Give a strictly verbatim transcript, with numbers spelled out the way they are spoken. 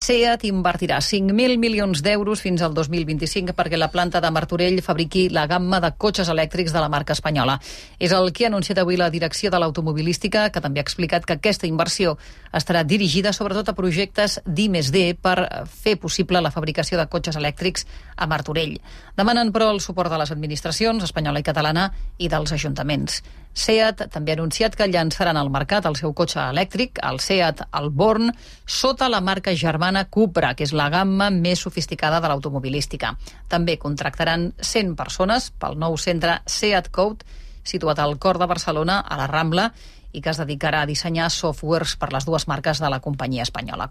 SEAT invertirà cinc mil milions d'euros fins al dos mil vint-i-cinc perquè la planta de Martorell fabriqui la gamma de cotxes elèctrics de la marca espanyola. És el que ha anunciat avui la direcció de l'automobilística, que també ha explicat que aquesta inversió estarà dirigida sobretot a projectes d'I més D per fer possible la fabricació de cotxes elèctrics a Martorell. Demanen, però, el suport de les administracions espanyola i catalana i dels ajuntaments. SEAT també ha anunciat que llançaran al mercat el seu cotxe elèctric, el SEAT Alborn, sota la marca germana Cupra, que és la gamma més sofisticada de l'automobilística. També contractaran cent persones pel nou centre SEAT Code, situat al cor de Barcelona, a la Rambla, i que es dedicarà a dissenyar softwares per les dues marques de la companyia espanyola.